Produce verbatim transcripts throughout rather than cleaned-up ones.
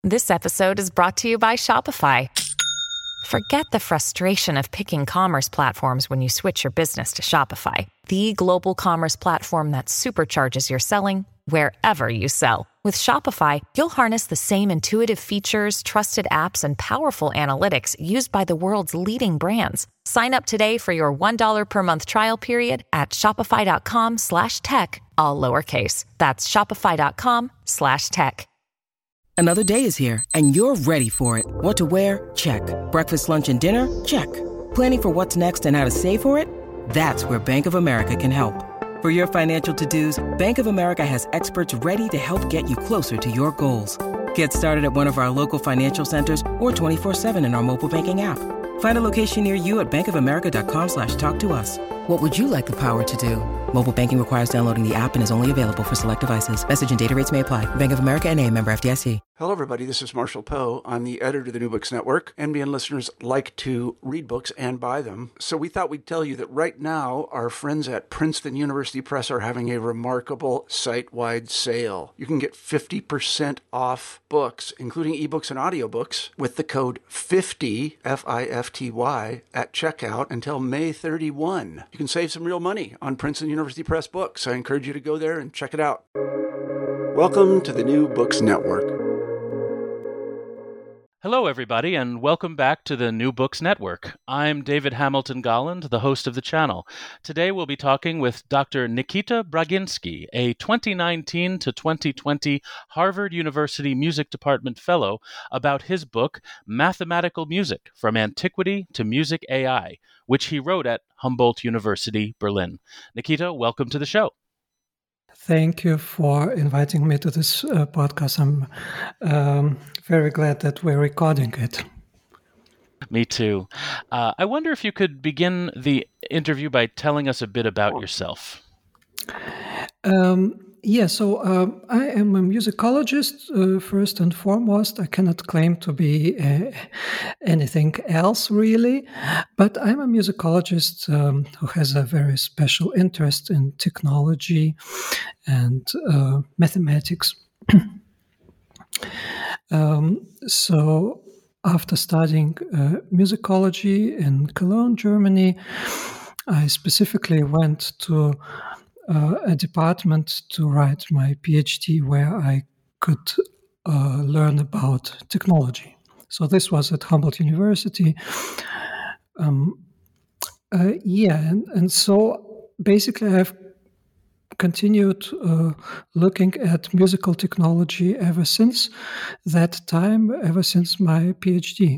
This episode is brought to you by Shopify. Forget the frustration of picking commerce platforms when you switch your business to Shopify, the global commerce platform that supercharges your selling wherever you sell. With Shopify, you'll harness the same intuitive features, trusted apps, and powerful analytics used by the world's leading brands. Sign up today for your one dollar per month trial period at shopify.com slash tech, all lowercase. That's shopify.com slash tech. Another day is here, and you're ready for it. What to wear? Check. Breakfast, lunch, and dinner? Check. Planning for what's next and how to save for it? That's where Bank of America can help. For your financial to-dos, Bank of America has experts ready to help get you closer to your goals. Get started at one of our local financial centers or twenty-four seven in our mobile banking app. Find a location near you at bankofamerica.com slash talk to us. What would you like the power to do? Mobile banking requires downloading the app and is only available for select devices. Message and data rates may apply. Bank of America N A, member F D I C. Hello, everybody. This is Marshall Poe. I'm the editor of the New Books Network. N B N listeners like to read books and buy them. So we thought we'd tell you that right now, our friends at Princeton University Press are having a remarkable site-wide sale. You can get fifty percent off books, including ebooks and audiobooks, with the code fifty, F I F T Y, at checkout until May thirty-first. You can save some real money on Princeton University Press books. I encourage you to go there and check it out. Welcome to the New Books Network. Hello, everybody, and welcome back to the New Books Network. I'm David Hamilton Golland, the host of the channel. Today we'll be talking with Doctor Nikita Braginsky, a twenty nineteen to twenty twenty Harvard University Music Department Fellow, about his book, Mathematical Music, From Antiquity to Music A I, which he wrote at Humboldt University, Berlin. Nikita, welcome to the show. Thank you for inviting me to this uh, podcast. I'm um, very glad that we're recording it. Me too. Uh, I wonder if you could begin the interview by telling us a bit about yourself. Um, yeah, so uh, I am a musicologist, uh, first and foremost. I cannot claim to be uh, anything else, really, but I'm a musicologist um, who has a very special interest in technology and uh, mathematics. um, so after studying uh, musicology in Cologne, Germany, I specifically went to uh, a department to write my PhD where I could uh, learn about technology. So this was at Humboldt University. Um, uh, yeah, and, and so basically I've continued uh, looking at musical technology ever since that time, ever since my PhD.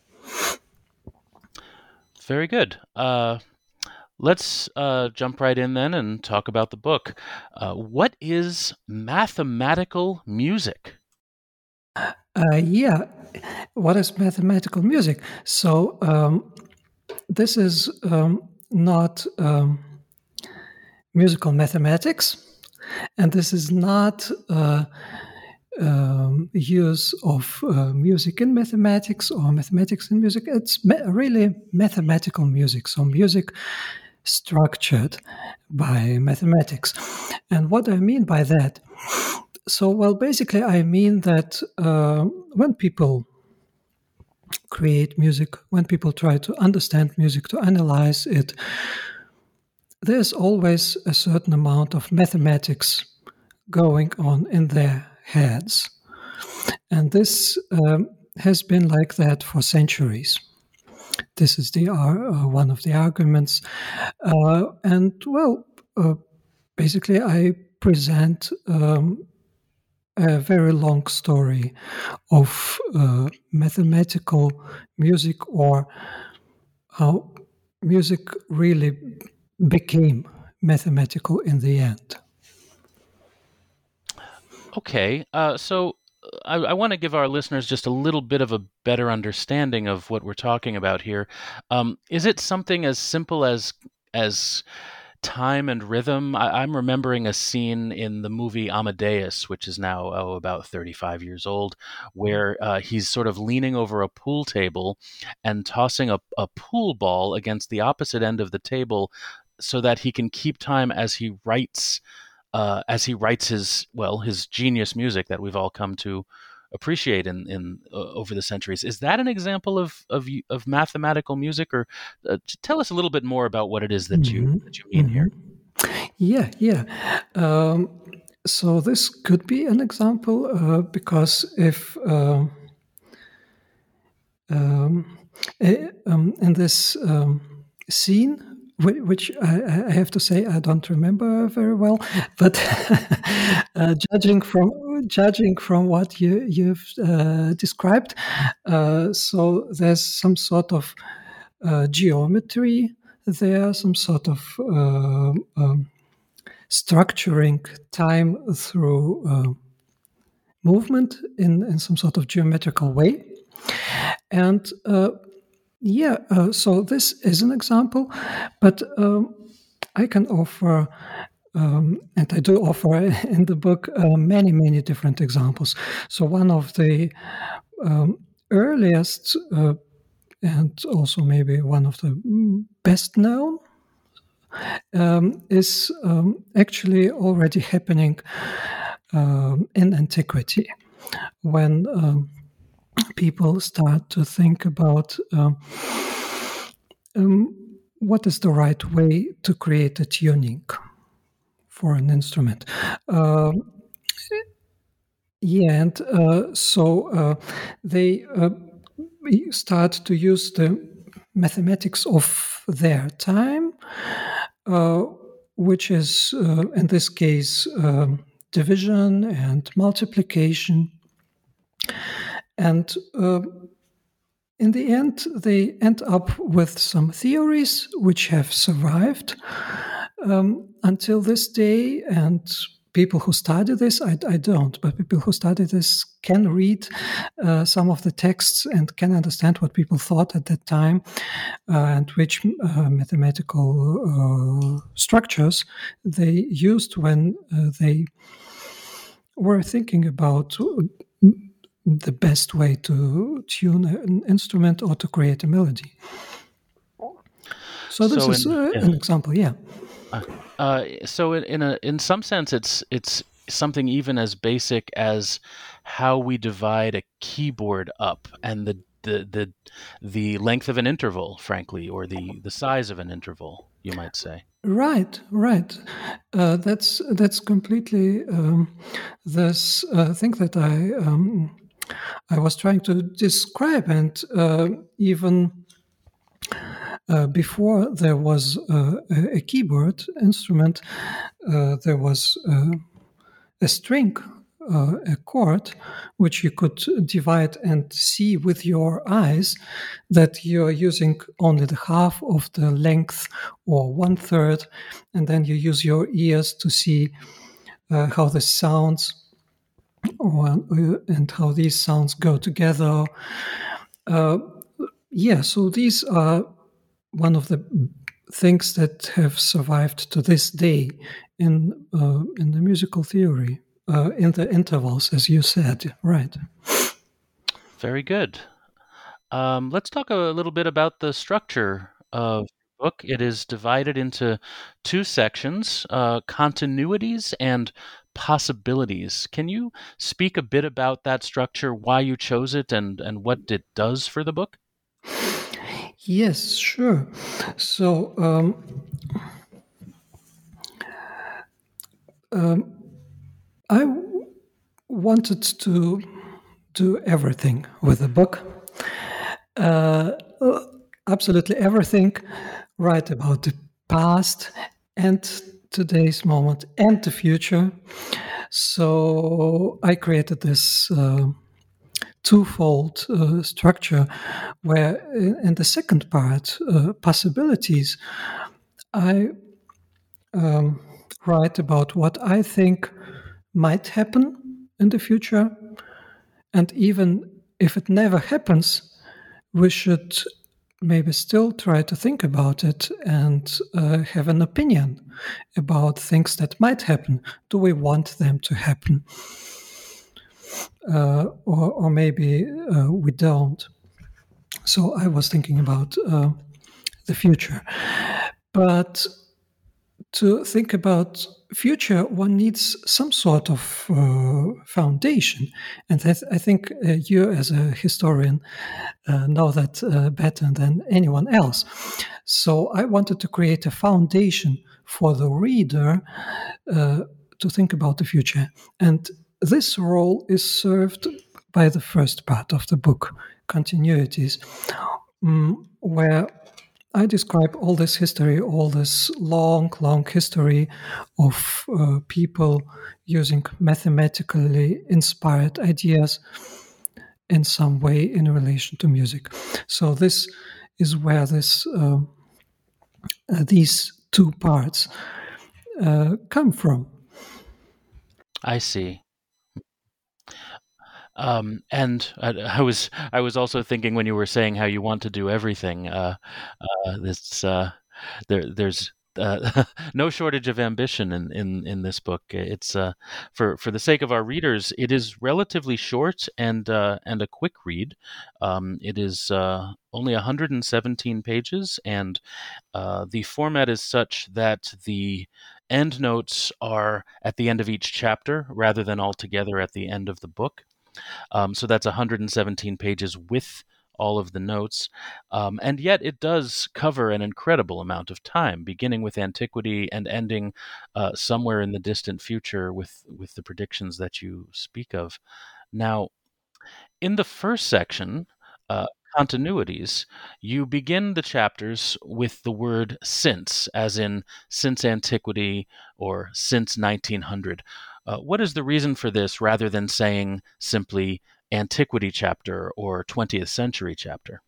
Very good. Uh, let's uh, jump right in then and talk about the book. Uh, what is mathematical music? Uh, yeah, what is mathematical music? So um, this is um, not um, musical mathematics, and this is not uh, um, use of uh, music in mathematics or mathematics in music. It's ma- really mathematical music, so music structured by mathematics. And what I mean by that, so well, basically I mean that uh, when people create music, when people try to understand music, to analyze it, there's always a certain amount of mathematics going on in their heads. And this um, has been like that for centuries. This is the uh, one of the arguments. Uh, and, well, uh, basically I present um, a very long story of uh, mathematical music, or how music really became mathematical in the end. Okay, uh, so I, I want to give our listeners just a little bit of a better understanding of what we're talking about here. Um, is it something as simple as as time and rhythm? I, I'm remembering a scene in the movie Amadeus, which is now oh, about thirty-five years old, where uh, he's sort of leaning over a pool table and tossing a, a pool ball against the opposite end of the table so that he can keep time as he writes uh, as he writes his, well, his genius music that we've all come to appreciate in in uh, over the centuries. Is that an example of of of mathematical music, or uh, tell us a little bit more about what it is that you Mhm. that you mean here? Yeah, yeah. Um, so this could be an example uh, because if um, um, eh, um, in this um, scene, whi- which I, I have to say I don't remember very well, but uh, judging from judging from what you you've uh, described, uh, so there's some sort of uh, geometry there, some sort of uh, um, structuring time through uh, movement in, in some sort of geometrical way. And uh, yeah, uh, so this is an example, but um, I can offer, um, and I do offer in the book, uh, many, many different examples. So one of the um, earliest, uh, and also maybe one of the best known, um, is um, actually already happening um, in antiquity when um, people start to think about um, um, what is the right way to create a tuning for an instrument. Um, yeah, and uh, so uh, they uh, start to use the mathematics of their time, uh, which is, uh, in this case, um, division and multiplication. And uh, in the end, they end up with some theories which have survived um, until this day. And people who study this, I, I don't, but people who study this can read uh, some of the texts and can understand what people thought at that time uh, and which uh, mathematical uh, structures they used when uh, they were thinking about the best way to tune an instrument or to create a melody. So this So is in uh, yeah. an example, yeah. Uh, uh, so in, in a in some sense, it's it's something even as basic as how we divide a keyboard up and the the the, the length of an interval, frankly, or the, the size of an interval, you might say. Right, right. Uh, that's that's completely um, this uh, thing that I um, I was trying to describe, and uh, even uh, before there was uh, a, a keyboard instrument, uh, there was uh, a string, uh, a chord, which you could divide and see with your eyes that you're using only the half of the length or one third, and then you use your ears to see uh, how this sounds or, and how these sounds go together. Uh, yeah, so these are one of the things that have survived to this day in uh, in the musical theory, uh, in the intervals, as you said, right? Very good. Um, let's talk a little bit about the structure of the book. It is divided into two sections, uh, continuities and possibilities. Can you speak a bit about that structure, why you chose it, and, and what it does for the book? Yes, sure. So um, um, I w- wanted to do everything with the book. Uh, absolutely everything. Write about the past and today's moment and the future. So I created this uh, twofold uh, structure where in, in the second part, uh, possibilities, I um, write about what I think might happen in the future. And even if it never happens, we should maybe still try to think about it and uh, have an opinion about things that might happen. Do we want them to happen? Uh, or, or maybe uh, we don't. So I was thinking about uh, the future. But to think about future, one needs some sort of uh, foundation. And I, th- I think uh, you, as a historian, uh, know that uh, better than anyone else. So I wanted to create a foundation for the reader uh, to think about the future. And this role is served by the first part of the book, Continuities, um, where I describe all this history, all this long, long history of uh, people using mathematically inspired ideas in some way in relation to music. So this is where this uh, uh, these two parts uh, come from. I see. Um, and I, I was I was also thinking when you were saying how you want to do everything. Uh, uh, this uh, there there's uh, no shortage of ambition in, in, in this book. It's uh, for for the sake of our readers, it is relatively short and uh, and a quick read. Um, it is uh, only one hundred seventeen pages, and uh, the format is such that the endnotes are at the end of each chapter rather than all together at the end of the book. Um, so that's one hundred seventeen pages with all of the notes. Um, and yet it does cover an incredible amount of time, beginning with antiquity and ending uh, somewhere in the distant future with, with the predictions that you speak of. Now, in the first section, uh, continuities, you begin the chapters with the word since, as in since antiquity or since nineteen hundred. Uh, what is the reason for this rather than saying simply antiquity chapter or twentieth century chapter?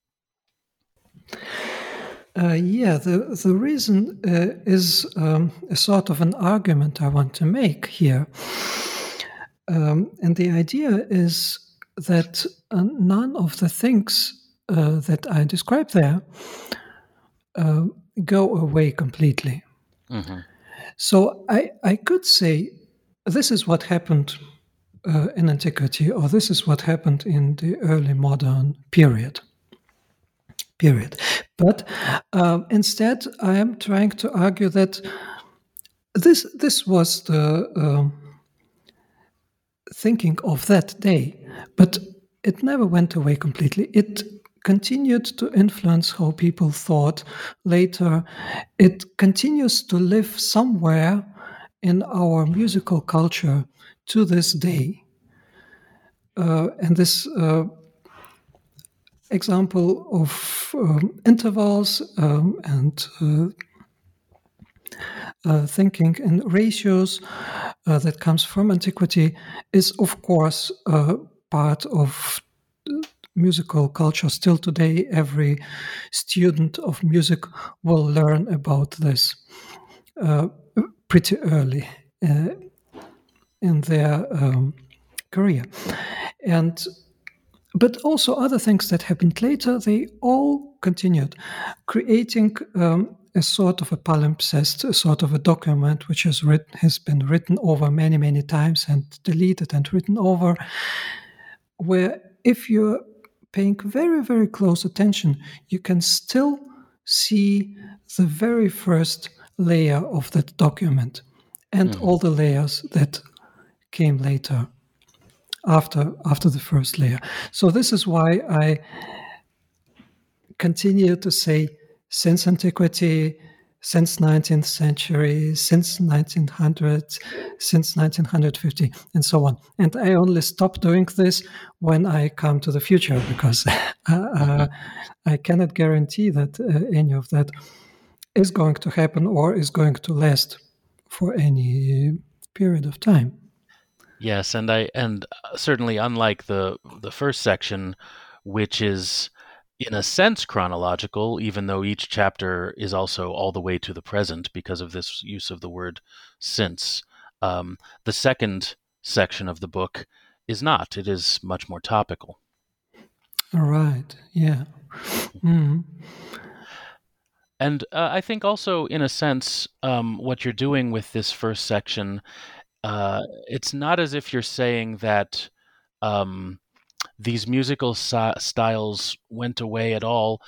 Uh, yeah, the, the reason uh, is um, a sort of an argument I want to make here. Um, and the idea is that uh, none of the things uh, that I describe there uh, go away completely. Mm-hmm. So I, I could say, this is what happened uh, in antiquity, or this is what happened in the early modern period. Period. But uh, instead, I am trying to argue that this this was the uh, thinking of that day, but it never went away completely. It continued to influence how people thought later. It continues to live somewhere in our musical culture to this day. Uh, and this uh, example of um, intervals um, and uh, uh, thinking in ratios uh, that comes from antiquity is, of course, uh, part of musical culture. Still today, every student of music will learn about this uh, pretty early uh, in their um, career. And but also other things that happened later, they all continued, creating um, a sort of a palimpsest, a sort of a document which has, writ- has been written over many, many times and deleted and written over, where if you're paying very, very close attention, you can still see the very first layer of that document and mm. all the layers that came later. After after the first layer. So this is why I continue to say since antiquity, since nineteenth century, since nineteen hundred, since nineteen fifty, and so on. And I only stop doing this when I come to the future, because uh, uh, I cannot guarantee that uh, any of that is going to happen or is going to last for any period of time. Yes, and I and certainly unlike the the first section, which is in a sense chronological, even though each chapter is also all the way to the present because of this use of the word since. Um, the second section of the book is not. It is much more topical. All right. Yeah. Mm. And uh, I think also, in a sense, um, what you're doing with this first section. Uh, it's not as if you're saying that um, these musical si- styles went away at all,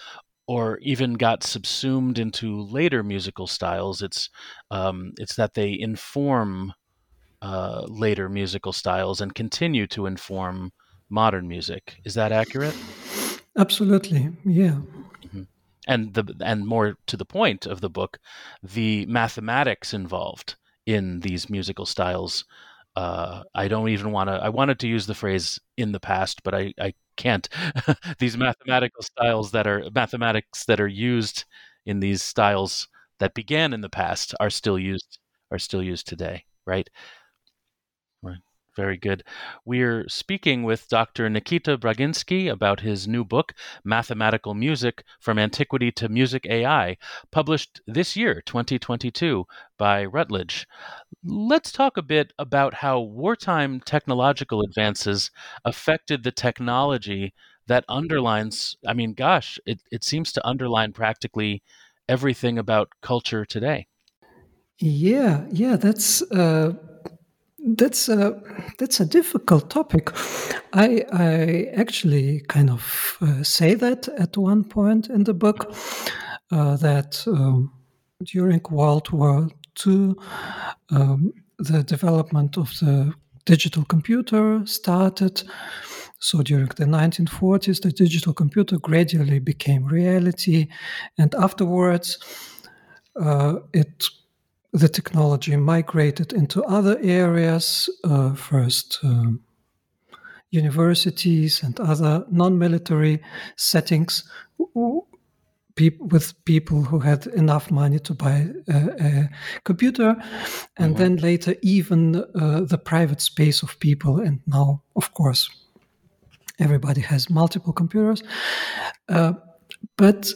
or even got subsumed into later musical styles. It's um, it's that they inform uh, later musical styles and continue to inform modern music. Is that accurate? Absolutely, yeah. Mm-hmm. And the and more to the point of the book, the mathematics involved in these musical styles. Uh, I don't even want to. I wanted to use the phrase "in the past," but I, I can't. These mathematical styles that are mathematics that are used in these styles that began in the past are still used are still used today, right? Right. Very good. We're speaking with Doctor Nikita Braginsky about his new book, Mathematical Music From Antiquity to Music A I, published this year, twenty twenty-two, by Routledge. Let's talk a bit about how wartime technological advances affected the technology that underlines, I mean, gosh, it, it seems to underline practically everything about culture today. Yeah, yeah, that's uh, that's a that's a difficult topic. I I actually kind of uh, say that at one point in the book uh, that um, during World War Two, um, the development of the digital computer started. So during the nineteen forties, the digital computer gradually became reality, and afterwards, uh, it the technology migrated into other areas, uh, first um, universities and other non-military settings with people who had enough money to buy a, a computer, and mm-hmm. then later even uh, the private space of people, and now, of course, everybody has multiple computers. Uh, but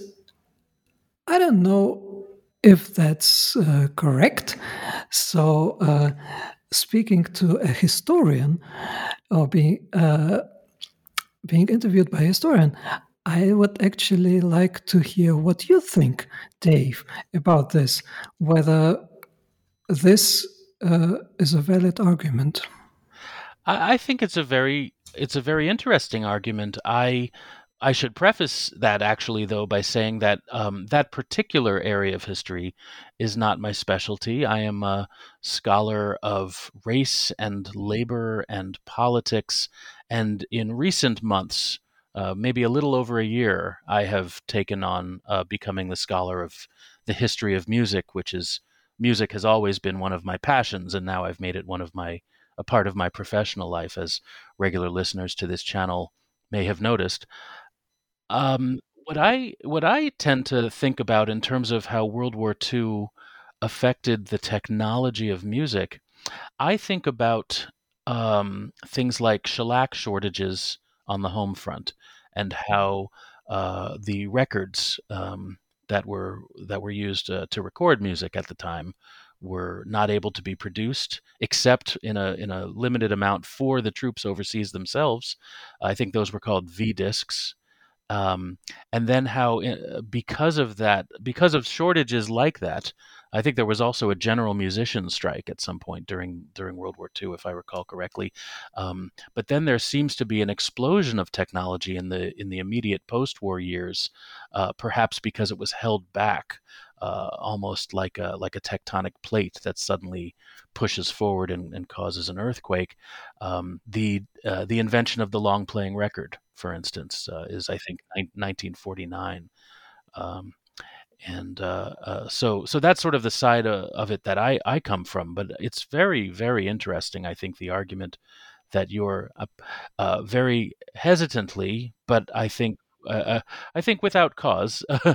I don't know if that's uh, correct. So, uh, speaking to a historian or being uh, being interviewed by a historian, I would actually like to hear what you think, Dave, about this. Whether this uh, is a valid argument. I, I think it's a very it's a very interesting argument. I. I should preface that actually, though, by saying that um, that particular area of history is not my specialty. I am a scholar of race and labor and politics. And in recent months, uh, maybe a little over a year, I have taken on uh, becoming the scholar of the history of music, which is music has always been one of my passions. And now I've made it one of my a part of my professional life, as regular listeners to this channel may have noticed. Um, what I what I tend to think about in terms of how World War Two affected the technology of music, I think about um, things like shellac shortages on the home front, and how uh, the records um, that were that were used uh, to record music at the time were not able to be produced, except in a in a limited amount for the troops overseas themselves. I think those were called V discs. Um, and then how, uh, because of that, because of shortages like that, I think there was also a general musician strike at some point during during World War Two, if I recall correctly. Um, but then there seems to be an explosion of technology in the in the immediate post-war years, uh, perhaps because it was held back, uh, almost like a like a tectonic plate that suddenly pushes forward and, and causes an earthquake. Um, the uh, the invention of the long playing record, for instance, uh, is I think nineteen forty-nine, um, and uh, uh, so so that's sort of the side of, of it that I, I come from. But it's very very interesting. I think the argument that you're uh, uh, very hesitantly, but I think. Uh, I think without cause. uh,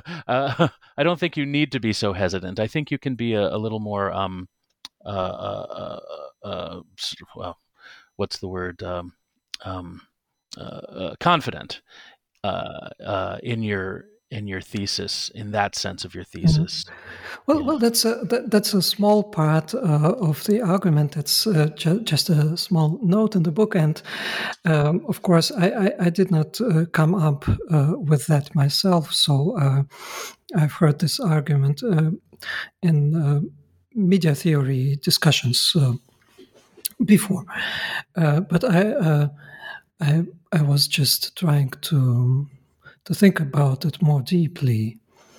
I don't think you need to be so hesitant. I think you can be a, a little more, um, uh, uh, uh, uh, well, what's the word? Um, um, uh, uh, confident uh, uh, in your in your thesis, in that sense of your thesis. Mm-hmm. Well, yeah. well, that's a that, that's a small part uh, of the argument. That's uh, ju- just a small note in the book, and um, of course, I, I, I did not uh, come up uh, with that myself. So uh, I've heard this argument uh, in uh, media theory discussions uh, before, uh, but I, uh, I I was just trying to to think about it more deeply.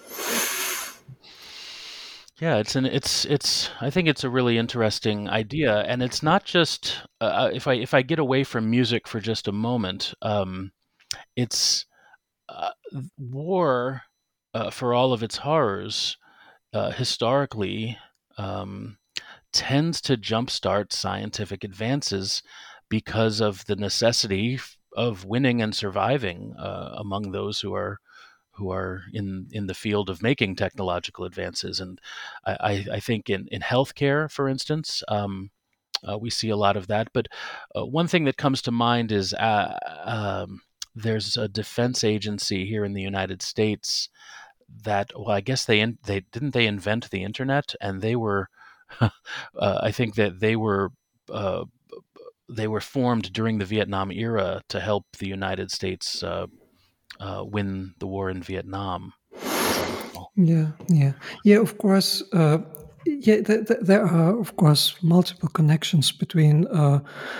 Yeah, it's an it's it's I think it's a really interesting idea, and it's not just uh, if I if I get away from music for just a moment, um, it's uh, war uh, for all of its horrors uh, historically um, tends to jumpstart scientific advances because of the necessity f- of winning and surviving uh, among those who are who are in in the field of making technological advances. And I, I I think in in healthcare, for instance. Um, uh, we see a lot of that, but uh, one thing that comes to mind is uh, um, there's a defense agency here in the United States that, well, I guess they in, they didn't they invent the internet, and they were, uh, I think that they were. Uh, they were formed during the Vietnam era to help the United States uh, uh, win the war in Vietnam. as I recall. Yeah, yeah, yeah. Of course, uh, yeah. Th- th- there are, of course, multiple connections between uh,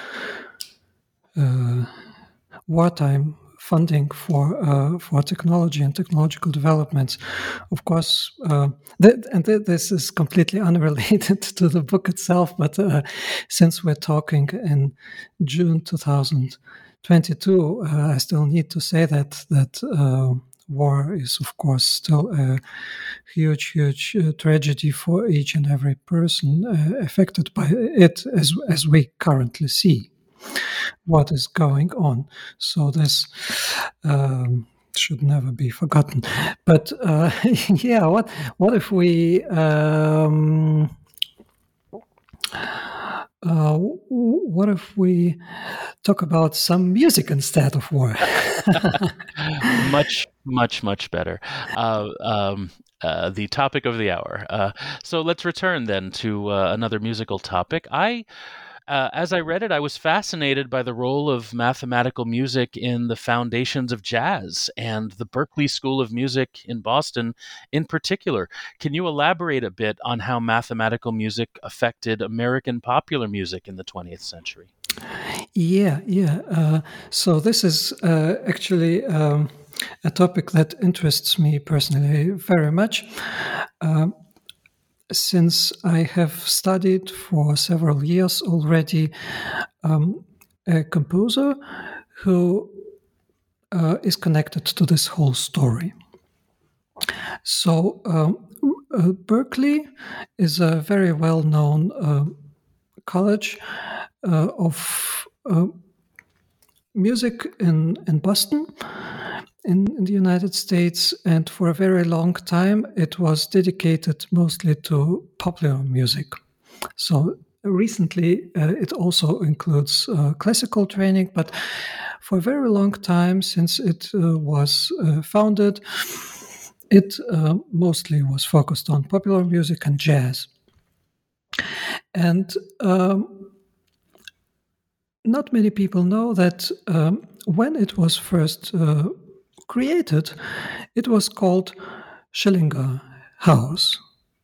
uh, wartime funding for uh, for technology and technological developments. Of course, uh, th- and th- this is completely unrelated to the book itself. But uh, since we're talking in June two thousand twenty-two, uh, I still need to say that that. Uh, War is, of course, still a huge, huge uh, tragedy for each and every person uh, affected by it, as as we currently see what is going on. So this um, should never be forgotten. But uh, yeah, what what if we? Um, uh, what if we talk about some music instead of war? much, much, much better. Uh, um, uh, the topic of the hour. Uh, so let's return then to uh, another musical topic. I, uh, as I read it, I was fascinated by the role of mathematical music in the foundations of jazz and the Berklee School of Music in Boston in particular. Can you elaborate a bit on how mathematical music affected American popular music in the twentieth century? Yeah, yeah. Uh, so this is uh, actually um, a topic that interests me personally very much. Um, since I have studied for several years already um, a composer who uh, is connected to this whole story. So, um, uh, Berklee is a very well known uh, college uh, of uh, music in, in Boston, in, in the United States, and for a very long time it was dedicated mostly to popular music. So recently uh, it also includes uh, classical training, but for a very long time since it uh, was uh, founded, it uh, mostly was focused on popular music and jazz. And um, not many people know that um, when it was first uh, created, it was called Schillinger House.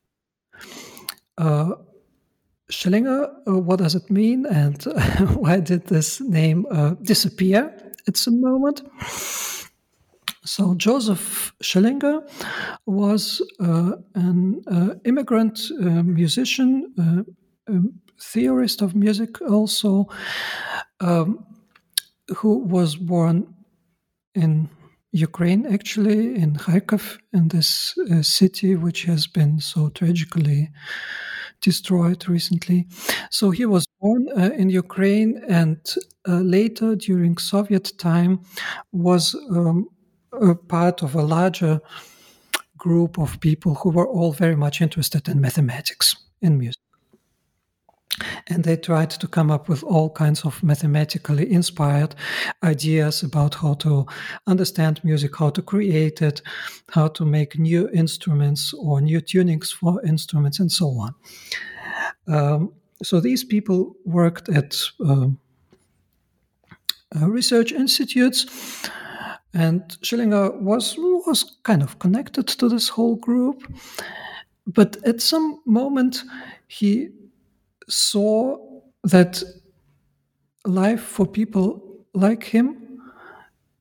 Uh, Schillinger, uh, what does it mean, and uh, why did this name uh, disappear at some moment? So Joseph Schillinger was uh, an uh, immigrant uh, musician, uh, um, theorist of music also, um, who was born in Ukraine, actually, in Kharkov, in this uh, city which has been so tragically destroyed recently. So he was born uh, in Ukraine, and uh, later, during Soviet time, was um, a part of a larger group of people who were all very much interested in mathematics, in music. And they tried to come up with all kinds of mathematically inspired ideas about how to understand music, how to create it, how to make new instruments or new tunings for instruments, and so on. Um, so these people worked at um, uh, research institutes, and Schillinger was was kind of connected to this whole group. But at some moment, he saw that life for people like him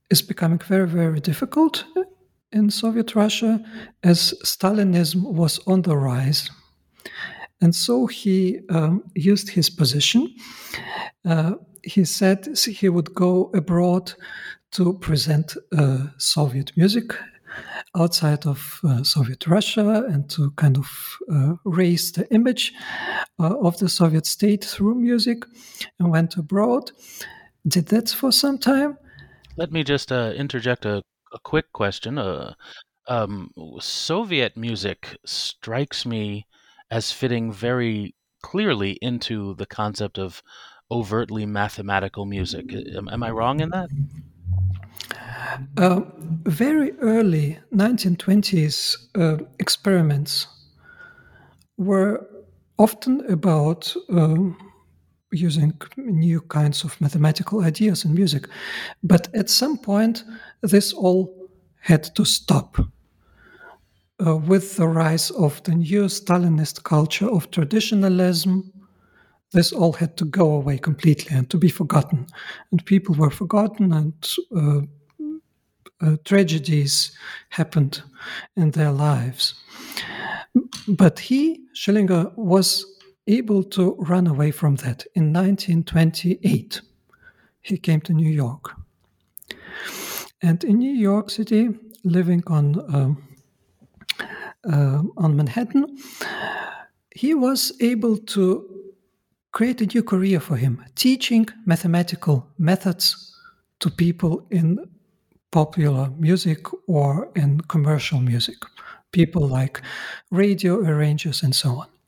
is becoming very, very difficult in Soviet Russia as Stalinism was on the rise. And so he um, used his position. Uh, he said he would go abroad to present uh, Soviet music outside of uh, Soviet Russia and to kind of uh, raise the image uh, of the Soviet state through music, and went abroad. Did that for some time. Let me just uh, interject a, a quick question. Uh, um, Soviet music strikes me as fitting very clearly into the concept of overtly mathematical music. Am, am I wrong in that? Uh, very early nineteen twenties uh, experiments were often about um, using new kinds of mathematical ideas in music. But at some point, this all had to stop. Uh, with the rise of the new Stalinist culture of traditionalism, this all had to go away completely and to be forgotten. And people were forgotten, and uh, uh, tragedies happened in their lives. But he, Schillinger, was able to run away from that. In nineteen twenty-eight, he came to New York. And in New York City, living on um, uh, on Manhattan, he was able to create a new career for him, teaching mathematical methods to people in popular music or in commercial music, people like radio arrangers and so on.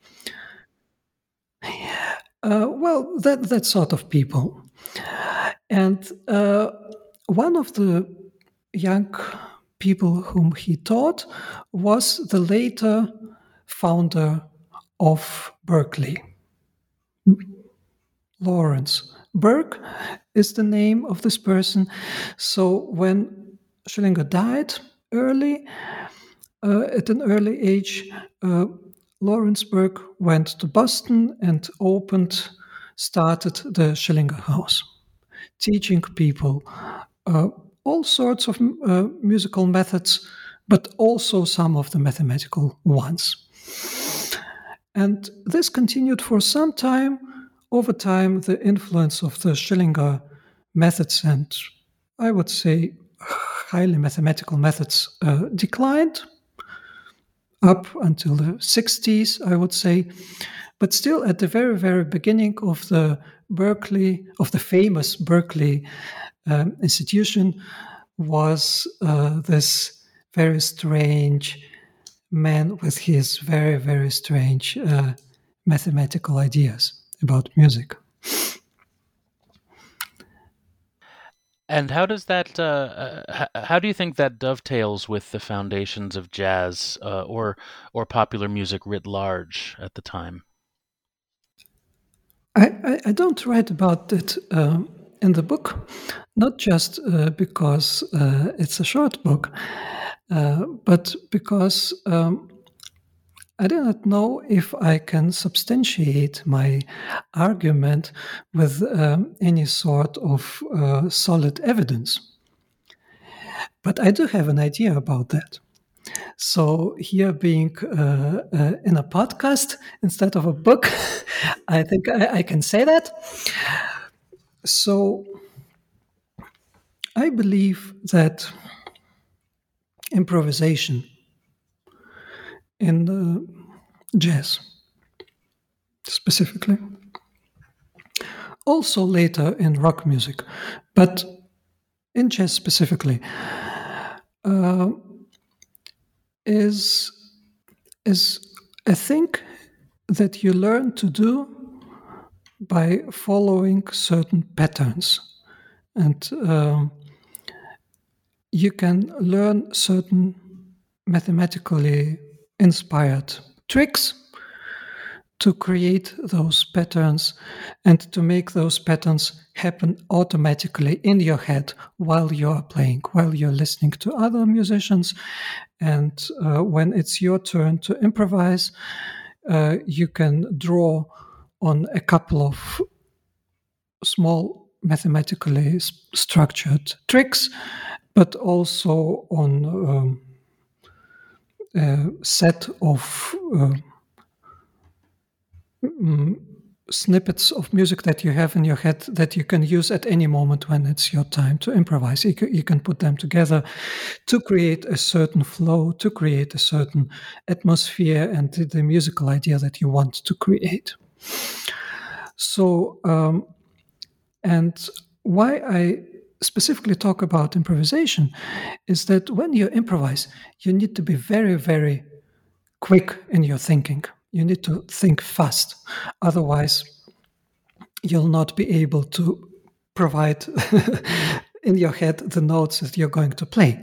Uh, well, that, that sort of people. And uh, one of the young people whom he taught was the later founder of Berkeley. Lawrence Berk is the name of this person. So when Schillinger died early, uh, at an early age, uh, Lawrence Berk went to Boston and opened, started the Schillinger House, teaching people uh, all sorts of uh, musical methods, but also some of the mathematical ones. And this continued for some time. Over time, the influence of the Schillinger methods and, I would say, highly mathematical methods uh, declined up until the sixties, I would say. But still, at the very, very beginning of the Berkeley, of the famous Berkeley um, institution, was uh, this very strange man with his very, very strange uh, mathematical ideas about music. And how does that, uh, uh, how do you think that dovetails with the foundations of jazz uh, or or popular music writ large at the time? I, I, I don't write about it uh, in the book, not just uh, because uh, it's a short book, uh, but because um, I do not know if I can substantiate my argument with um, any sort of uh, solid evidence. But I do have an idea about that. So here being uh, uh, in a podcast instead of a book, I think I, I can say that. So I believe that improvisation in uh, jazz specifically, also later in rock music, but in jazz specifically, uh, is is a thing that you learn to do by following certain patterns, and um, you can learn certain mathematically inspired tricks to create those patterns and to make those patterns happen automatically in your head while you're playing, while you're listening to other musicians. And uh, when it's your turn to improvise, uh, you can draw on a couple of small mathematically structured tricks but also on um, a set of uh, mm, snippets of music that you have in your head that you can use at any moment when it's your time to improvise. You can, you can put them together to create a certain flow, to create a certain atmosphere and the, the musical idea that you want to create. So, um, and why I specifically talk about improvisation is that when you improvise, you need to be very, very quick in your thinking. You need to think fast. Otherwise, you'll not be able to provide in your head the notes that you're going to play.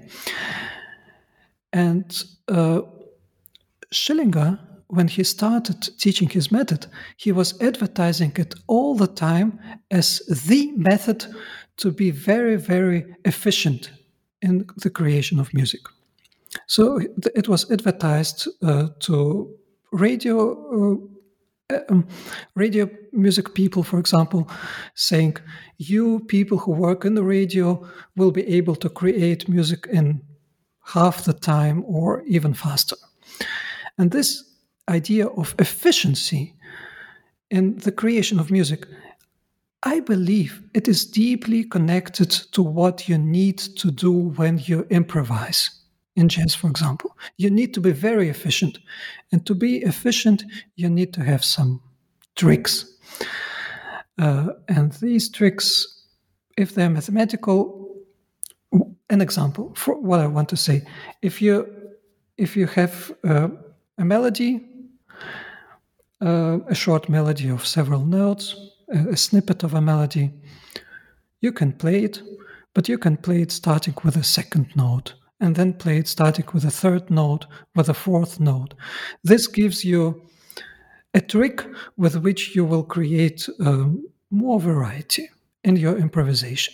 And uh, Schillinger, when he started teaching his method, he was advertising it all the time as the method to be very, very efficient in the creation of music. So it was advertised uh, to radio uh, um, radio music people, for example, saying, you people who work in the radio will be able to create music in half the time or even faster. And this idea of efficiency in the creation of music, I believe it is deeply connected to what you need to do when you improvise. In jazz, for example, you need to be very efficient. And to be efficient, you need to have some tricks. Uh, and these tricks, if they're mathematical, an example for what I want to say. If you, if you have uh, a melody, uh, a short melody of several notes, a, a snippet of a melody, you can play it, but you can play it starting with a second note, and then play it starting with a third note, with a fourth note. This gives you a trick with which you will create um, more variety in your improvisation.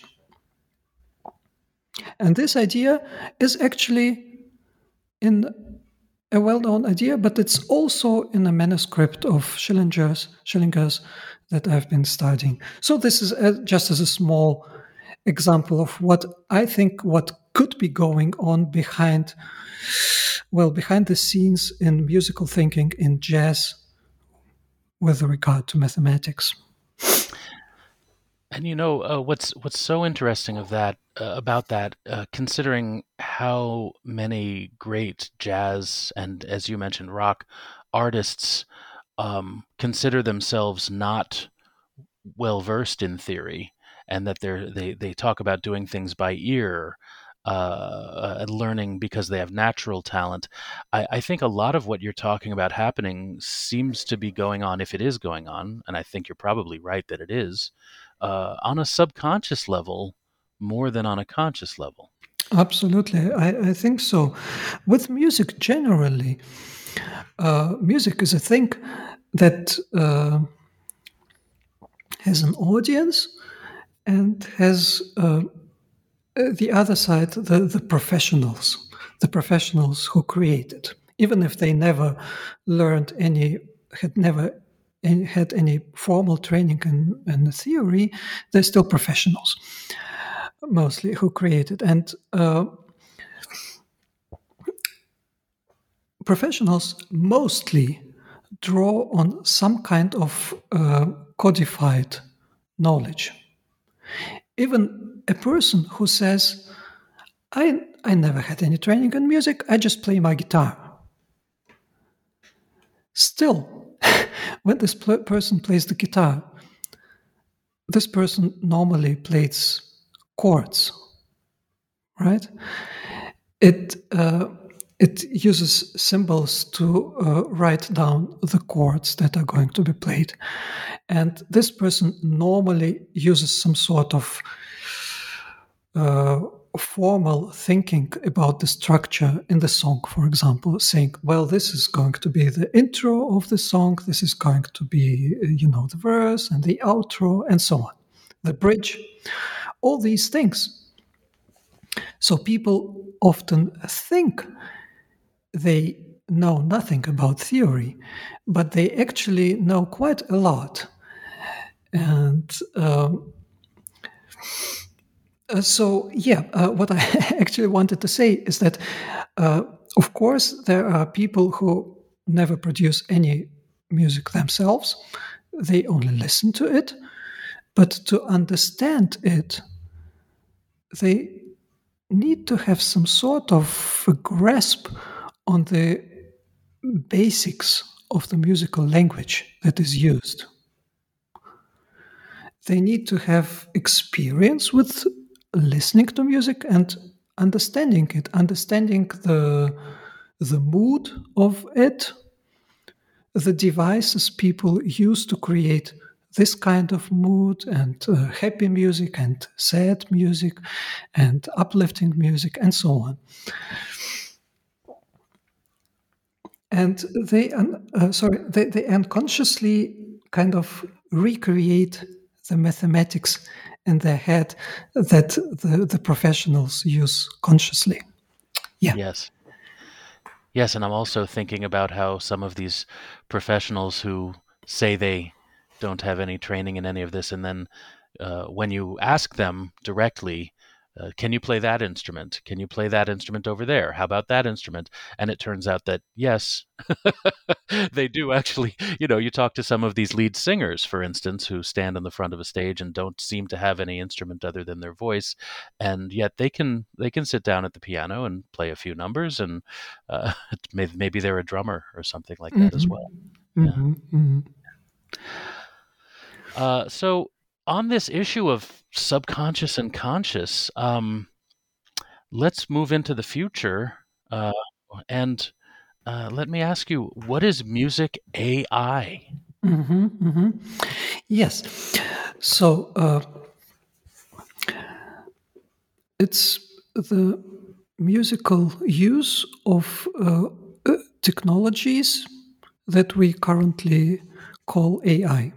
And this idea is actually in a well-known idea, but it's also in a manuscript of Schillinger's, Schillinger's that I've been studying. So this is a, just as a small example of what I think what could be going on behind, well, behind the scenes in musical thinking in jazz with regard to mathematics. And you know uh, what's what's so interesting of that uh, about that, uh, considering how many great jazz and, as you mentioned, rock artists um, consider themselves not well versed in theory, and that they're they they talk about doing things by ear, uh, learning because they have natural talent. I, I think a lot of what you're talking about happening seems to be going on, if it is going on, and I think you're probably right that it is, uh, on a subconscious level more than on a conscious level. Absolutely, I, I think so. With music generally, uh, music is a thing that uh, has an audience and has uh, the other side, the, the professionals, the professionals who create it, even if they never learned any, had never any, had any formal training in, in the theory, they're still professionals, mostly, who create it. And uh, professionals mostly draw on some kind of uh, codified knowledge. Even a person who says, I, I never had any training in music, I just play my guitar. Still, when this pl- person plays the guitar, this person normally plays chords, right? It uh, it uses symbols to uh, write down the chords that are going to be played. And this person normally uses some sort of uh, formal thinking about the structure in the song, for example, saying, well, this is going to be the intro of the song, this is going to be, you know, the verse and the outro, and so on, the bridge, all these things. So people often think they know nothing about theory, but they actually know quite a lot. And um, Uh, so, yeah, uh, what I actually wanted to say is that, uh, of course, there are people who never produce any music themselves. They only listen to it. But to understand it, they need to have some sort of a grasp on the basics of the musical language that is used. They need to have experience with listening to music and understanding it, understanding the, the mood of it, the devices people use to create this kind of mood, and uh, happy music and sad music and uplifting music and so on. And they, uh, sorry, they, they unconsciously kind of recreate the mathematics in their head that the, the professionals use consciously. Yeah. Yes. Yes, and I'm also thinking about how some of these professionals who say they don't have any training in any of this, and then uh, when you ask them directly, uh, can you play that instrument? Can you play that instrument over there? How about that instrument? And it turns out that, yes, they do actually. You know, you talk to some of these lead singers, for instance, who stand on the front of a stage and don't seem to have any instrument other than their voice, and yet they can they can sit down at the piano and play a few numbers, and uh, maybe, maybe they're a drummer or something like that mm-hmm. as well. Mm-hmm. Yeah. Mm-hmm. Uh, so on this issue of subconscious and conscious, um, let's move into the future. Uh, and uh, let me ask you, what is music A I? Mm-hmm, mm-hmm. Yes. So uh, it's the musical use of uh, uh, technologies that we currently call A I.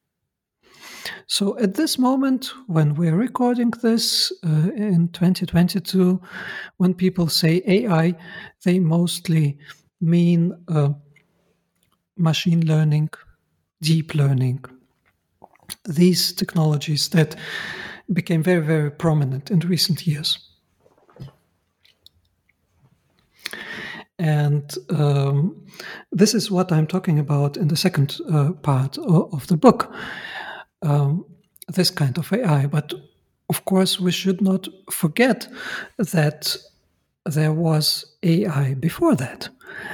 So at this moment, when we're recording this uh, in twenty twenty-two, when people say A I, they mostly mean uh, machine learning, deep learning, these technologies that became very, very prominent in recent years. And um, this is what I'm talking about in the second uh, part of, of the book. Um, this kind of A I. But of course, we should not forget that there was A I before that.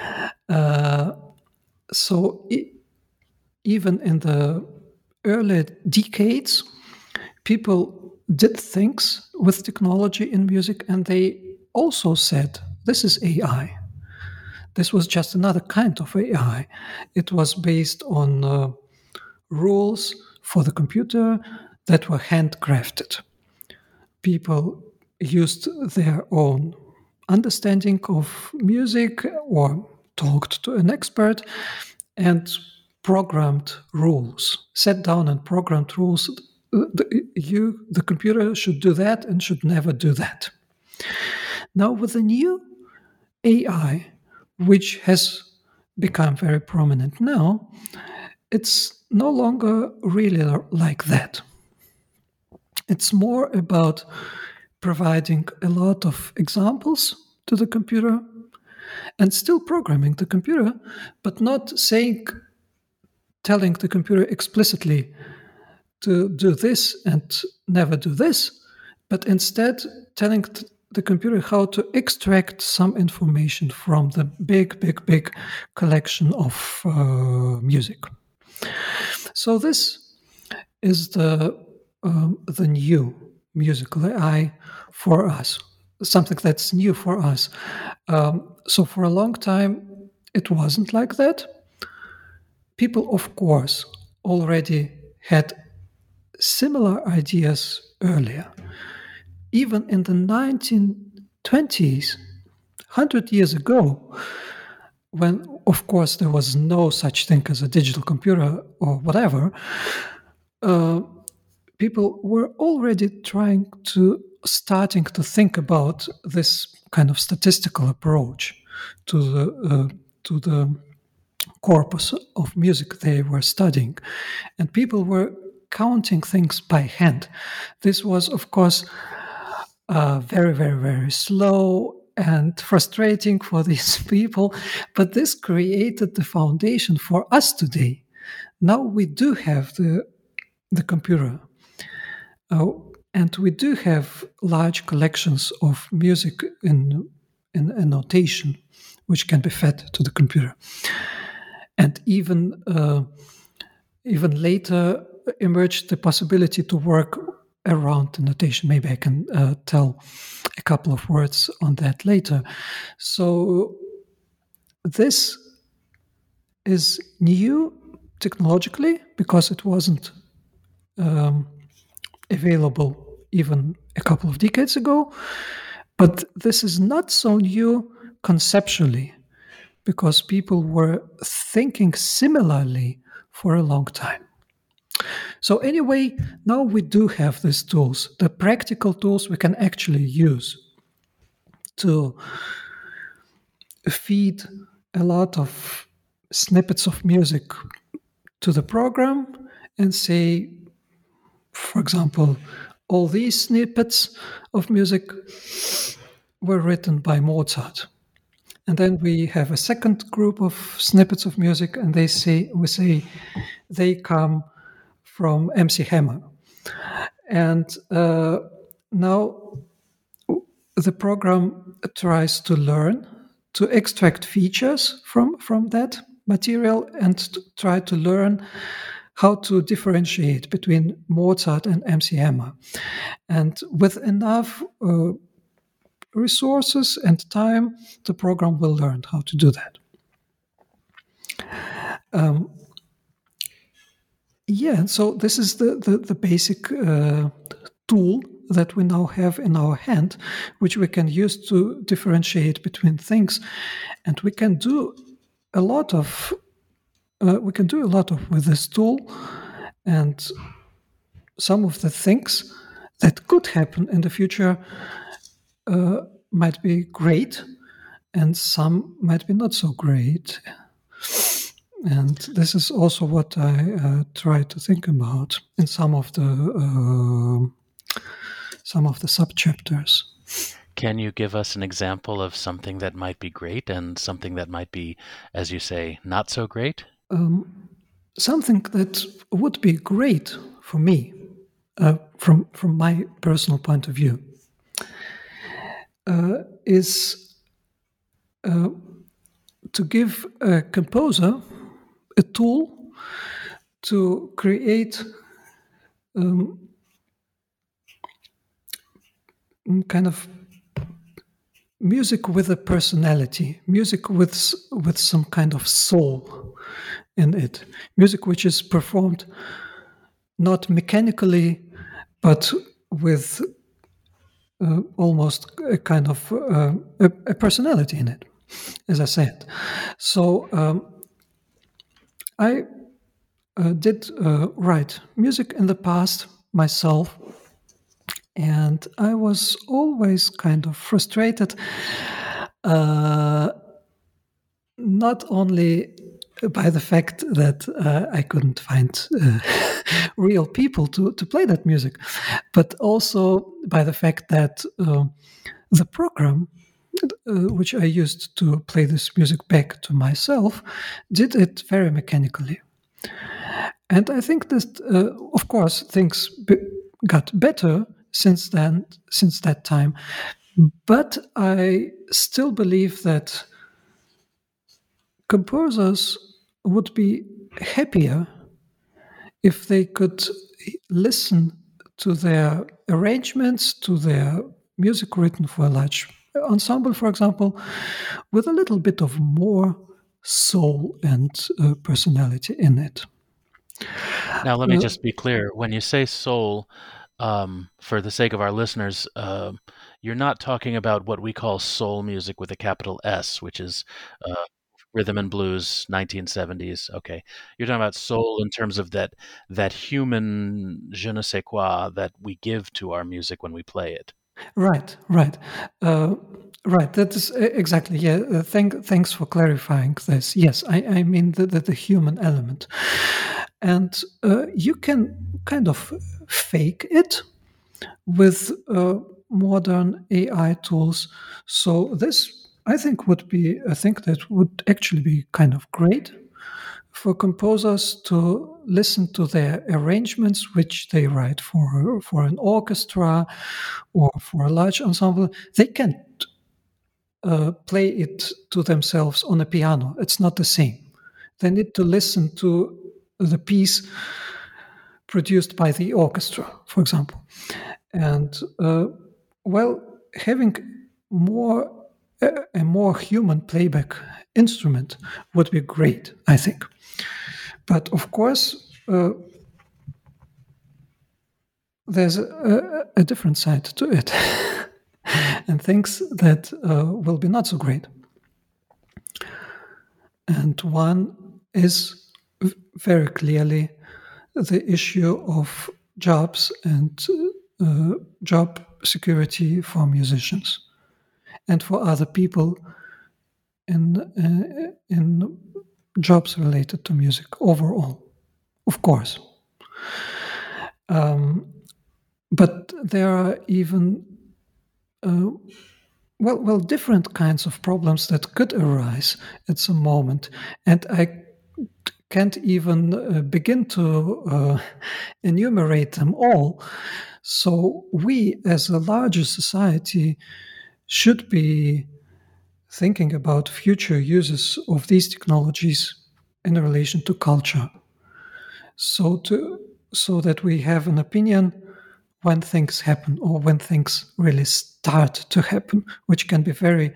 Uh, so it, even in the early decades, people did things with technology in music, and they also said, this is A I. This was just another kind of A I. It was based on uh, rules for the computer that were handcrafted. People used their own understanding of music or talked to an expert and programmed rules, sat down and programmed rules. The, you, the computer should do that and should never do that. Now with the new A I, which has become very prominent now, it's no longer really like that. It's more about providing a lot of examples to the computer and still programming the computer, but not saying, telling the computer explicitly to do this and never do this, but instead telling the computer how to extract some information from the big, big, big collection of uh, music. So this is the um, the new musical A I for us, something that's new for us. Um, so for a long time, it wasn't like that. People, of course, already had similar ideas earlier. Even in the nineteen twenties, one hundred years ago, when, of course, there was no such thing as a digital computer or whatever, uh, people were already trying to, starting to think about this kind of statistical approach to the, uh, to the corpus of music they were studying. And people were counting things by hand. This was, of course, uh, very, very, very slow and frustrating for these people. But this created the foundation for us today. Now we do have the the computer, uh, and we do have large collections of music in in a notation, which can be fed to the computer. And even uh, even later emerged the possibility to work around the notation. Maybe I can uh, tell a couple of words on that later. So this is new technologically because it wasn't um, available even a couple of decades ago. But this is not so new conceptually because people were thinking similarly for a long time. So anyway, now we do have these tools, the practical tools we can actually use to feed a lot of snippets of music to the program and say, for example, all these snippets of music were written by Mozart. And then we have a second group of snippets of music, and they say we say they come from M C Hammer. And uh, now the program tries to learn to extract features from, from that material and to try to learn how to differentiate between Mozart and M C Hammer. And with enough uh, resources and time, the program will learn how to do that. Um, yeah, so this is the, the, the basic uh, tool that we now have in our hand, which we can use to differentiate between things. And we can do a lot of uh, we can do a lot of with this tool, and some of the things that could happen in the future uh, might be great, and some might be not so great. And this is also what I uh, try to think about in some of the uh, some of the subchapters. Can you give us an example of something that might be great and something that might be, as you say, not so great? Um, something that would be great for me, uh, from from my personal point of view, uh, is uh, to give a composer a tool to create um, kind of music with a personality, music with with some kind of soul in it, music which is performed not mechanically, but with uh, almost a kind of uh, a, a personality in it, as I said. So um, I uh, did uh, write music in the past myself, and I was always kind of frustrated, uh, not only by the fact that uh, I couldn't find uh, real people to, to play that music, but also by the fact that uh, the program uh, which I used to play this music back to myself did it very mechanically. And I think that, uh, of course, things be- got better since then, since that time. But I still believe that composers would be happier if they could listen to their arrangements, to their music written for a large ensemble, for example, with a little bit of more soul and uh, personality in it. Now, let me Uh, just be clear. When you say soul, um, for the sake of our listeners, uh, you're not talking about what we call soul music with a capital S, which is uh, rhythm and blues, nineteen seventies. Okay, you're talking about soul in terms of that that human je ne sais quoi that we give to our music when we play it. Right, right, uh, right. That is uh, exactly. Yeah. Uh, thank, thanks for clarifying this. Yes, I, I mean the, the the human element, and uh, you can kind of fake it with uh, modern A I tools. So this, I think, would be a thing that would actually be kind of great for composers to listen to their arrangements, which they write for for an orchestra or for a large ensemble. They can't uh, play it to themselves on a piano. It's not the same. They need to listen to the piece produced by the orchestra, for example. And uh, well, having more a, a more human playback instrument would be great, I think. But of course, uh, there's a, a different side to it, and things that uh, will be not so great. And one is very clearly the issue of jobs and uh, job security for musicians and for other people in uh, in jobs related to music overall, of course. Um, but there are even uh, well, well, different kinds of problems that could arise at some moment, and I can't even uh, begin to uh, enumerate them all. So we, as a larger society, should be thinking about future uses of these technologies in relation to culture, so to so that we have an opinion when things happen or when things really start to happen, which can be very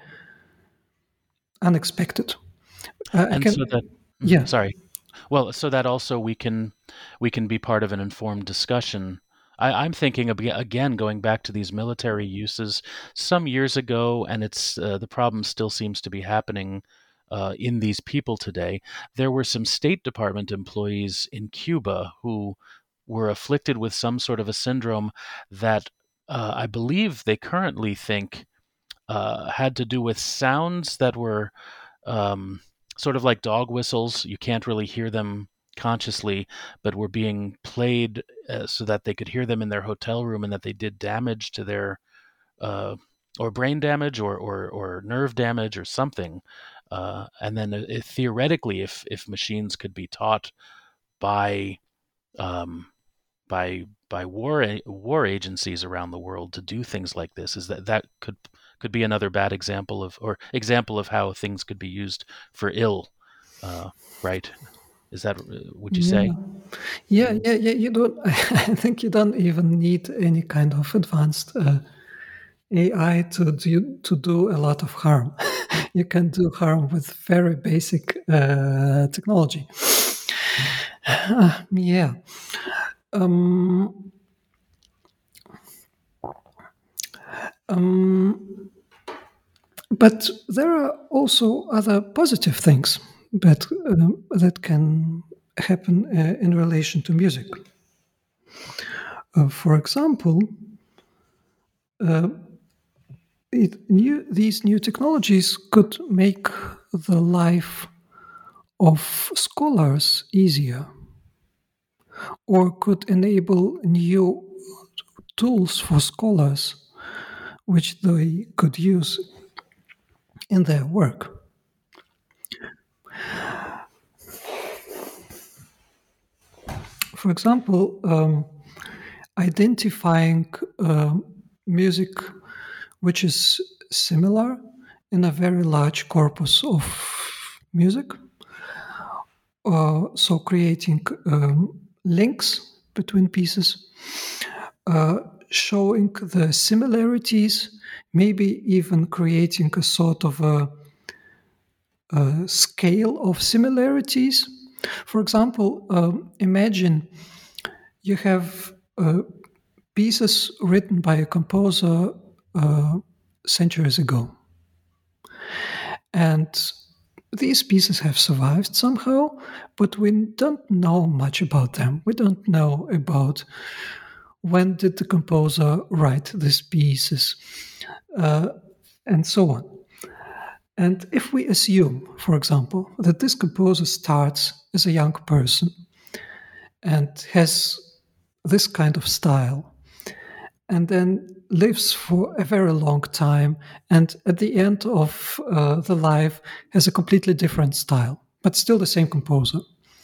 unexpected. Uh, I And can, so that, yeah, sorry. Well, so that also we can we can be part of an informed discussion. I, I'm thinking of, again, going back to these military uses some years ago, and it's uh, the problem still seems to be happening uh, in these people today. There were some State Department employees in Cuba who were afflicted with some sort of a syndrome that uh, I believe they currently think uh, had to do with sounds that were um, sort of like dog whistles. You can't really hear them consciously, but were being played uh, so that they could hear them in their hotel room, and that they did damage to their uh, or brain damage or, or, or nerve damage or something. Uh, and then uh, theoretically, if, if machines could be taught by um, by by war war agencies around the world to do things like this, is that that could could be another bad example of or example of how things could be used for ill, uh, right? Is that, would you say? Yeah, yeah, yeah. You don't. I think you don't even need any kind of advanced uh, A I to do to do a lot of harm. You can do harm with very basic uh, technology. Uh, yeah. Um, um, but there are also other positive things that uh, that can happen uh, in relation to music. Uh, for example, uh, it, new, these new technologies could make the life of scholars easier, or could enable new tools for scholars which they could use in their work. For example, um, identifying uh, music which is similar in a very large corpus of music. Uh, so creating um, links between pieces, uh, showing the similarities, maybe even creating a sort of a, a scale of similarities. For example, um, imagine you have uh, pieces written by a composer uh, centuries ago. And these pieces have survived somehow, but we don't know much about them. We don't know about when did the composer write these pieces, uh, and so on. And if we assume, for example, that this composer starts as a young person and has this kind of style, and then lives for a very long time, and at the end of uh, the life has a completely different style, but still the same composer.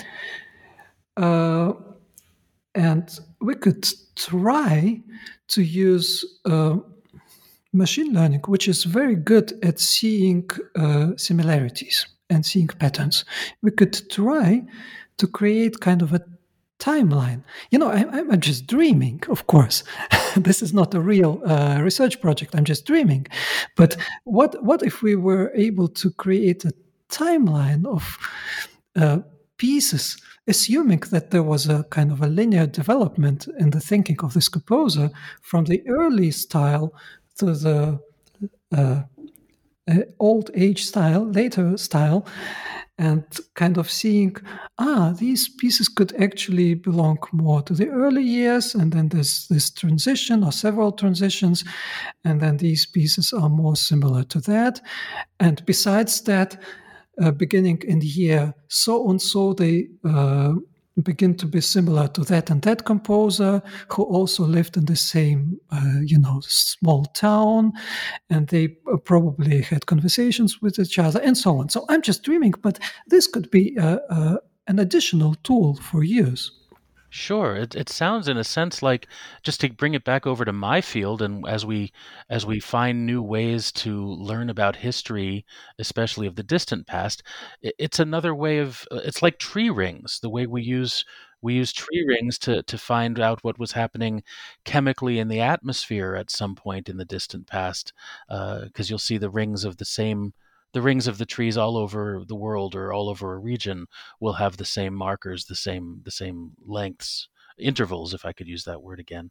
Uh, and we could try to use uh, machine learning, which is very good at seeing uh, similarities and seeing patterns. We could try to create kind of a timeline. You know, I, I'm just dreaming, of course. This is not a real uh, research project. I'm just dreaming. But what what if we were able to create a timeline of uh, pieces, assuming that there was a kind of a linear development in the thinking of this composer from the early style to the uh, uh, old age style, later style, and kind of seeing, ah, these pieces could actually belong more to the early years, and then there's this transition or several transitions, and then these pieces are more similar to that. And besides that, uh, beginning in the year so and so, they uh, begin to be similar to that and that composer who also lived in the same, uh, you know, small town, and they uh, probably had conversations with each other and so on. So I'm just dreaming, but this could be uh, uh, an additional tool for use. Sure. It it sounds in a sense like, just to bring it back over to my field, and as we as we find new ways to learn about history, especially of the distant past, i- it's another way of uh, it's like tree rings, the way we use we use tree rings to to find out what was happening chemically in the atmosphere at some point in the distant past, because you'll see the rings of the same the rings of the trees all over the world or all over a region will have the same markers, the same the same lengths, intervals, if I could use that word again.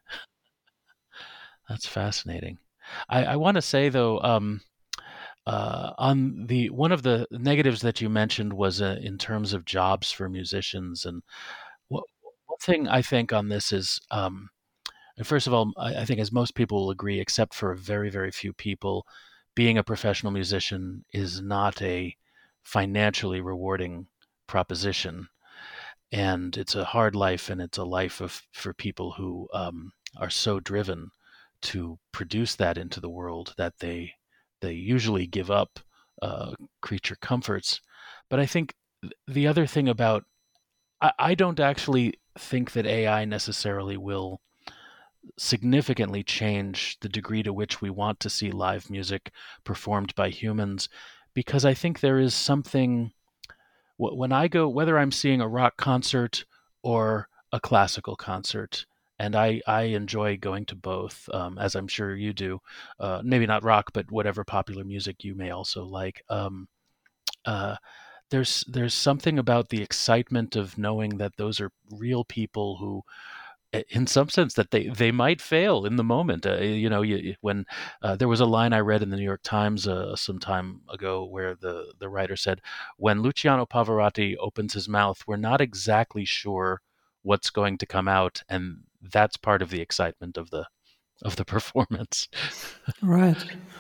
That's fascinating. I, I want to say though, um, uh, on the one of the negatives that you mentioned was uh, in terms of jobs for musicians, and what, one thing I think on this is, um, first of all, I, I think as most people will agree, except for a very very few people, being a professional musician is not a financially rewarding proposition, and it's a hard life, and it's a life of for people who um, are so driven to produce that into the world that they they usually give up uh, creature comforts. But I think the other thing about I, I don't actually think that A I necessarily will significantly change the degree to which we want to see live music performed by humans, because I think there is something when I go, whether I'm seeing a rock concert or a classical concert, and I, I enjoy going to both, um, as I'm sure you do. Uh, maybe not rock, but whatever popular music you may also like. Um, uh, there's there's something about the excitement of knowing that those are real people who, in some sense, that they, they might fail in the moment. Uh, you know, you, when uh, there was a line I read in the New York Times uh, some time ago where the, the writer said, when Luciano Pavarotti opens his mouth, we're not exactly sure what's going to come out, and that's part of the excitement of the of the performance. Right.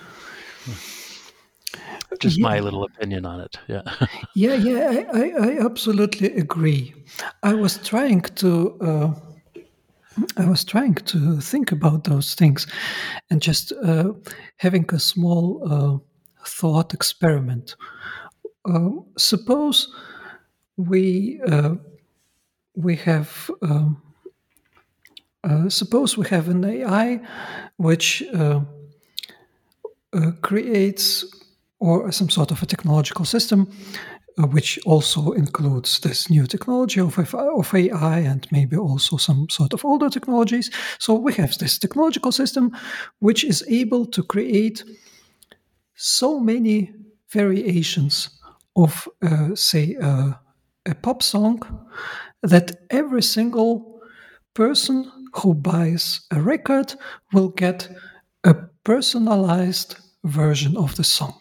Just Yeah. my little opinion on it. Yeah. Yeah, yeah, I, I, I absolutely agree. I was trying to uh, I was trying to think about those things, and just uh, having a small uh, thought experiment. Um, suppose we uh, we have um, uh, suppose we have an A I which uh, uh, creates, or some sort of a technological system uh, which also includes this new technology of, of A I and maybe also some sort of older technologies. So we have this technological system which is able to create so many variations of, uh, say, uh, a pop song that every single person who buys a record will get a personalized version of the song.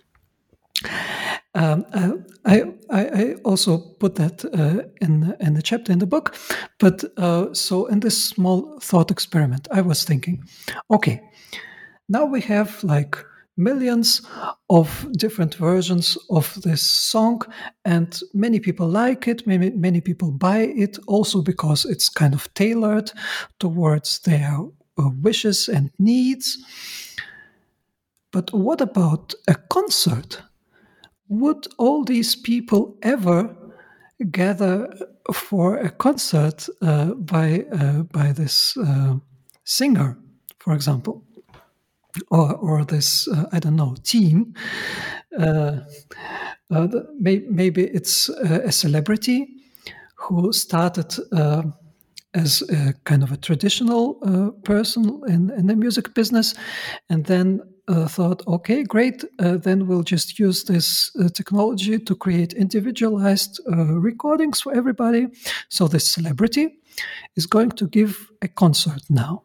Um, uh, I, I, I also put that uh, in in the chapter in the book. But uh, so in this small thought experiment, I was thinking, okay, now we have like millions of different versions of this song, and many people like it. Many many people buy it also because it's kind of tailored towards their uh, wishes and needs. But what about a concert? Would all these people ever gather for a concert uh, by uh, by this uh, singer, for example, or or this uh, I don't know team? Uh, uh, may, maybe it's uh, a celebrity who started uh, as a kind of a traditional uh, person in, in the music business, and then uh, thought, okay, great, uh, then we'll just use this uh, technology to create individualized uh, recordings for everybody. So this celebrity is going to give a concert now.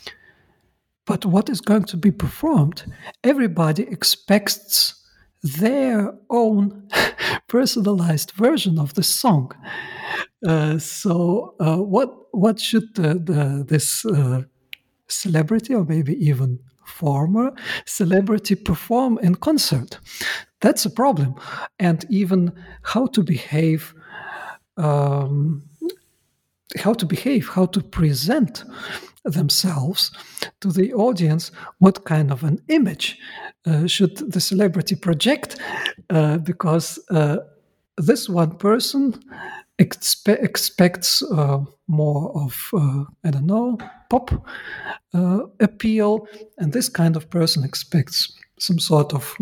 But what is going to be performed? Everybody expects their own personalized version of the song. Uh, so, uh, what what should the, the, this uh, celebrity, or maybe even former celebrity, perform in concert? That's a problem. And even how to behave, um, how to behave, how to present themselves to the audience, what kind of an image uh, should the celebrity project, uh, because uh, this one person expe- expects uh, more of, uh, I don't know, pop uh, appeal, and this kind of person expects some sort of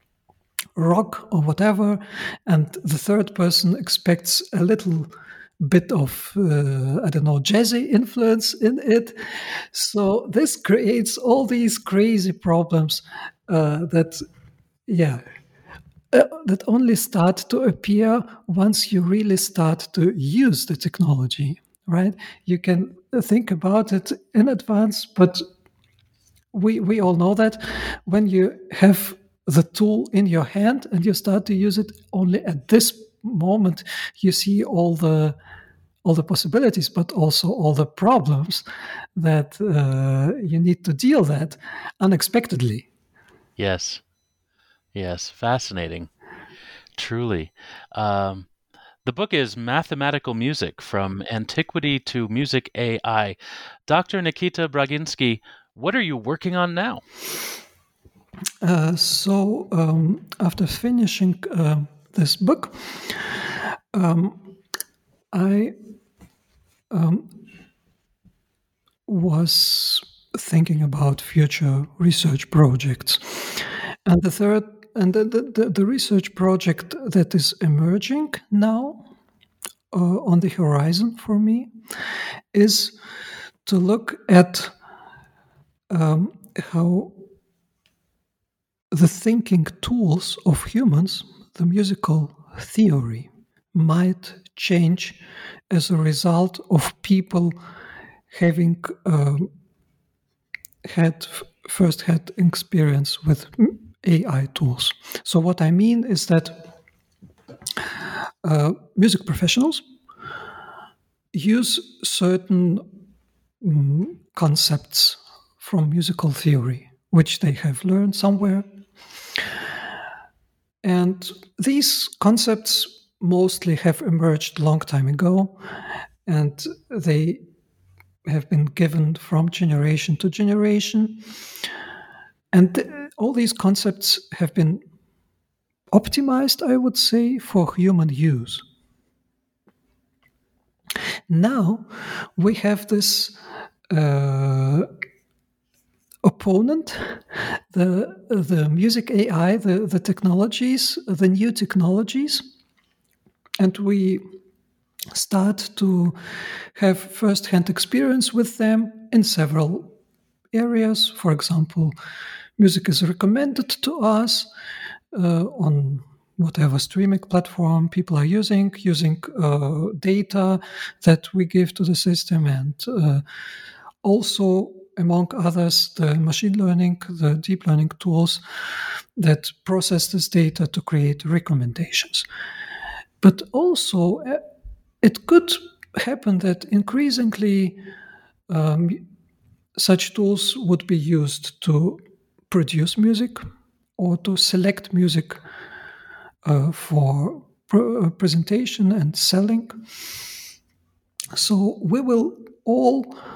rock or whatever, and the third person expects a little bit of uh, I don't know, jazzy influence in it. So this creates all these crazy problems uh, that yeah uh, that only start to appear once you really start to use the technology, right? You can think about it in advance, but we we all know that when you have the tool in your hand and you start to use it, only at this moment you see all the all the possibilities, but also all the problems that uh, you need to deal with unexpectedly. Yes. Yes. Fascinating. Truly. Um, the book is Mathematical Music, From Antiquity to Music A I. Doctor Nikita Braginsky, what are you working on now? Uh, so um, after finishing uh, this book, um, I um, was thinking about future research projects. And the third, and the, the, the research project that is emerging now uh, on the horizon for me is to look at um, how the thinking tools of humans, the musical theory, might change as a result of people having um, had first had experience with A I tools. So what I mean is that uh, music professionals use certain um, concepts from musical theory, which they have learned somewhere. And these concepts mostly have emerged a long time ago, and they have been given from generation to generation. And th- all these concepts have been optimized, I would say, for human use. Now we have this uh, opponent, the the music A I, the, the technologies, the new technologies, and we start to have first-hand experience with them in several areas. For example, music is recommended to us uh, on whatever streaming platform people are using, using uh, data that we give to the system, and uh, also, among others, the machine learning, the deep learning tools that process this data to create recommendations. But also, uh, it could happen that increasingly um, such tools would be used to produce music or to select music uh, for pr- uh, presentation and selling. So we will all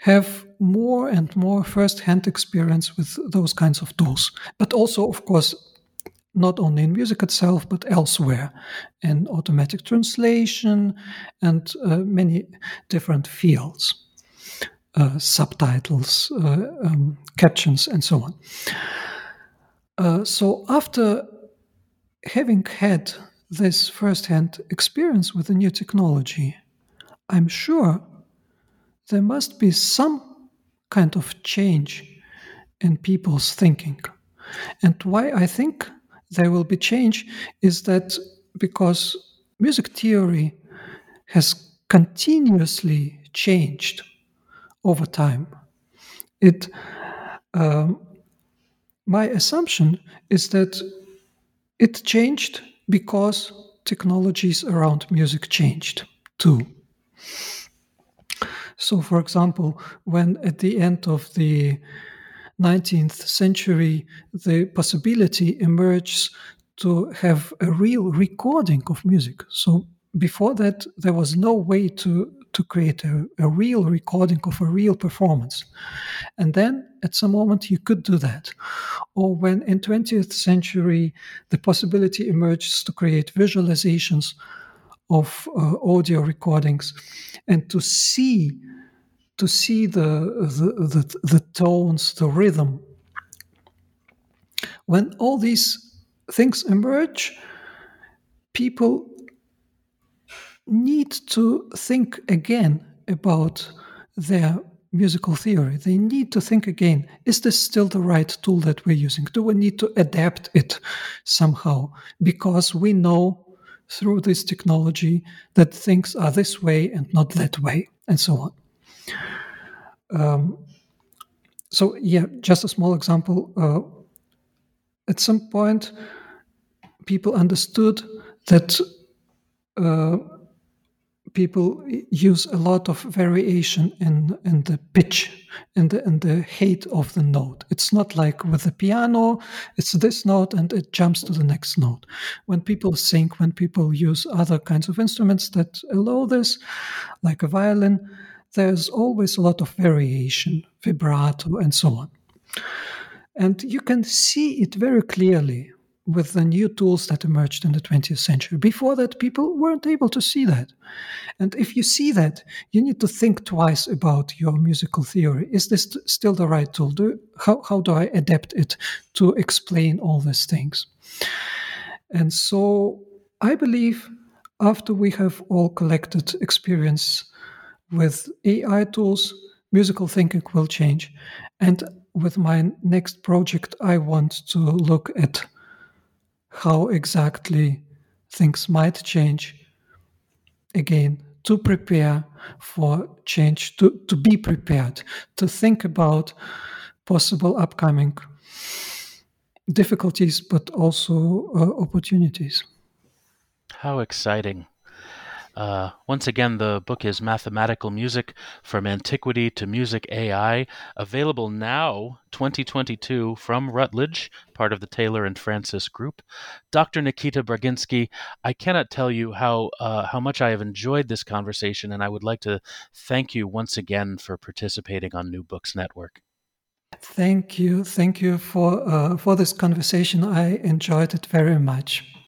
have more and more first-hand experience with those kinds of tools. But also, of course, not only in music itself, but elsewhere, in automatic translation and uh, many different fields, uh, subtitles, uh, um, captions, and so on. Uh, so after having had this first-hand experience with the new technology, I'm sure there must be some kind of change in people's thinking. And why I think there will be change is that because music theory has continuously changed over time. It, um, my assumption is that it changed because technologies around music changed too. So, for example, when at the end of the nineteenth century, the possibility emerged to have a real recording of music. So before that, there was no way to, to create a, a real recording of a real performance. And then at some moment you could do that. Or when in twentieth century, the possibility emerged to create visualizations of uh, audio recordings and to see to see the, the, the, the tones, the rhythm. When all these things emerge, people need to think again about their musical theory. They need to think again, is this still the right tool that we're using? Do we need to adapt it somehow? Because we know through this technology that things are this way and not that way, and so on. Um, so, yeah, just a small example. Uh, at some point, people understood that uh, people use a lot of variation in, in the pitch, in the, in the height of the note. It's not like with the piano, it's this note and it jumps to the next note. When people sing, when people use other kinds of instruments that allow this, like a violin, there's always a lot of variation, vibrato, and so on. And you can see it very clearly with the new tools that emerged in the twentieth century. Before that, people weren't able to see that. And if you see that, you need to think twice about your musical theory. Is this t- still the right tool? Do, how, how do I adapt it to explain all these things? And so I believe after we have all collected experience with A I tools, musical thinking will change. And with my next project, I want to look at how exactly things might change, again, to prepare for change, to, to be prepared, to think about possible upcoming difficulties, but also uh, opportunities. How exciting. Uh, once again, the book is Mathematical Music from Antiquity to Music A I, available now, twenty twenty-two, from Routledge, part of the Taylor and Francis Group. Doctor Nikita Braginsky, I cannot tell you how uh, how much I have enjoyed this conversation, and I would like to thank you once again for participating on New Books Network. Thank you. Thank you for uh, for this conversation. I enjoyed it very much.